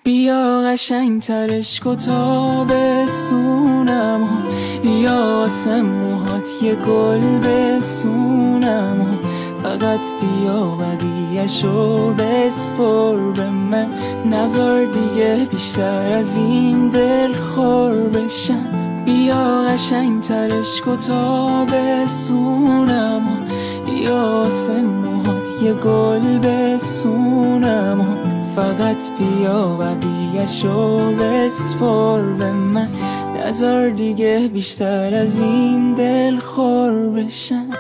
بیا قشنگ ترش کن تا بسونم، بیا واسه موهات یه گل بسونم، فقط بیا بقیه‌شو بسپر به من، نذار دیگه بیشتر از این دل خور بشم. بیا قشنگ ترش کن تا بسونم، بیا واسه موهات یه گل بسونم، فقط بیا بقیه‌شو بسپر به من، نذار دیگه بیشتر از این دل خور بشم.